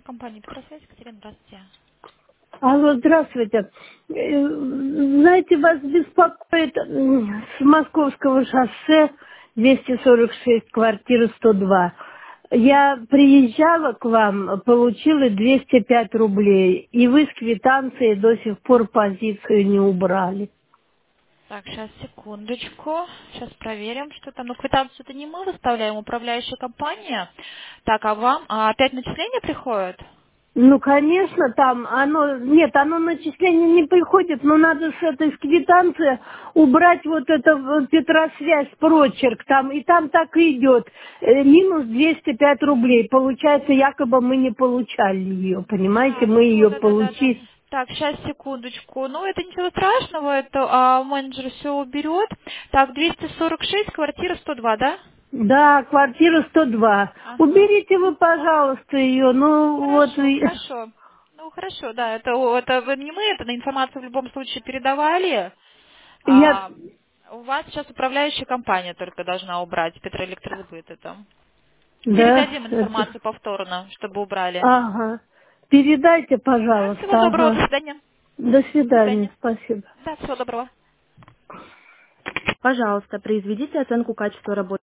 Компания Петросвязь, Екатерина, здравствуйте. Алло, здравствуйте. Знаете, вас беспокоит с Московского шоссе 246, квартира 102. Я приезжала к вам, получила 205 рублей, и вы с квитанцией до сих пор позицию не убрали. Так, сейчас, секундочку. Сейчас проверим, что там. Ну, квитанцию это не мы выставляем, управляющая компания. Так, а вам опять начисление приходит? Ну, конечно, там оно, нет, оно начисление не приходит, но надо с этой с квитанции убрать вот это Петросвязь, прочерк там, и там так и идет, минус 205 рублей. Получается, якобы мы не получали ее, понимаете, А, мы все, ее да-да-да-да. получили. Так, сейчас, секундочку. Ну, это ничего страшного, это менеджер все уберет. Так, 246, квартира 102, да? Да, квартира 102. Ага. Уберите вы, пожалуйста, ее, ну вот. Хорошо, хорошо. Ну, хорошо, да, это не мы, это на информацию в любом случае передавали. Я, А, у вас сейчас управляющая компания только должна убрать, Петроэлектросбыт это. да, Передадим это, информацию повторно, чтобы убрали. ага. Передайте, Да, всего пожалуйста, доброго, до ага. свидания. До До свидания, свидания. спасибо. Да, всего доброго. Пожалуйста, произведите оценку качества работы.